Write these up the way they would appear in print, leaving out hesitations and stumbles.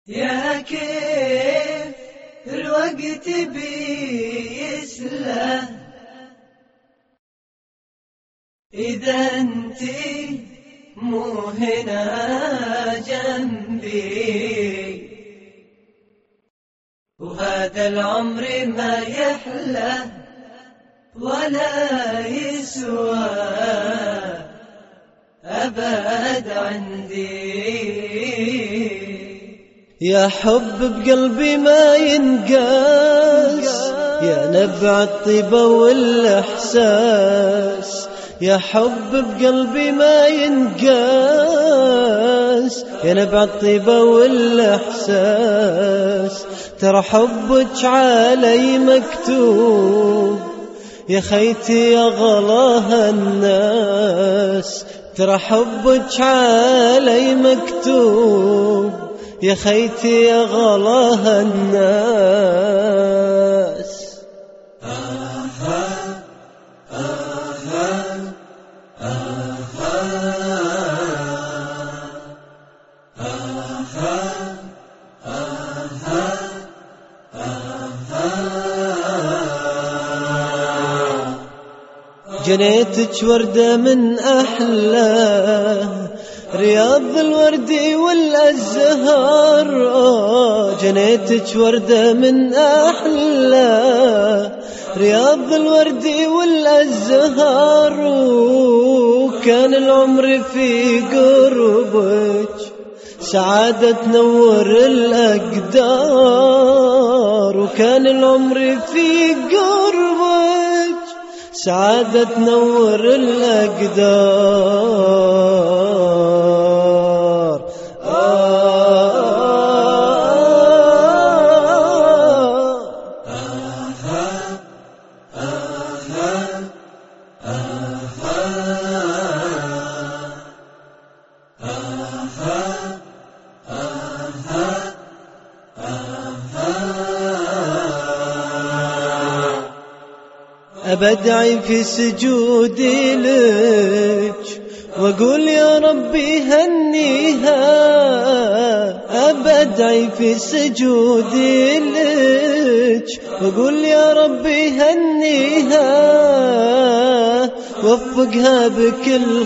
يا كيف الوقت بيسله إذا انتي مو هنا جنبي، وهذا العمر ما يحلى ولا يسوى أبد عندي. يا حب بقلبي ما ينقاس، يا نبع الطيبة والإحساس. يا حب بقلبي ما ينقاس، يا نبع الطيبة والإحساس. ترى حبك علي مكتوب يا خيتي يا غلاها الناس. ترى حبك علي مكتوب يا خيتي يا غلاها الناس. جنيتك وردة من أحلى رياض الورد والأزهار. جنيتك وردة من أحلى رياض الورد والأزهار. وكان العمر في قربك سعادة تنور الأقدار. وكان العمر في قربك سعادة تنور الأقدار. أبدعي في سجودي لك وأقول يا ربي هنيها. أبدعي في سجودي لك وأقول يا ربي هنيها. وفقها بكل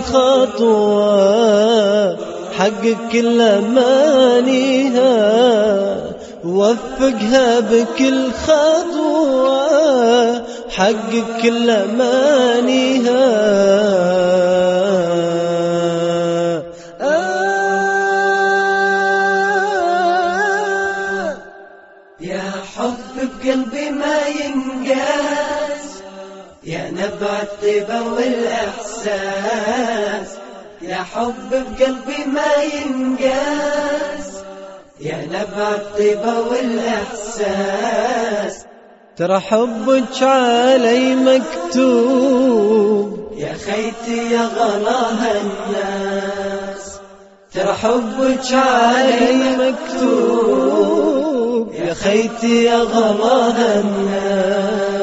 خطوة حقق كل أمانيها. وفقها بكل خطوة حقق كل أمانيها. يا حب بقلبي ما ينقاس، يا نبع الطيبة والإحساس. يا حب بقلبي ما ينقاس، يا نبع الطيبة والإحساس. ترى حبك علي مكتوب يا خيتي يا غلاها الناس. ترى حبك علي مكتوب يا خيتي يا غلاها الناس.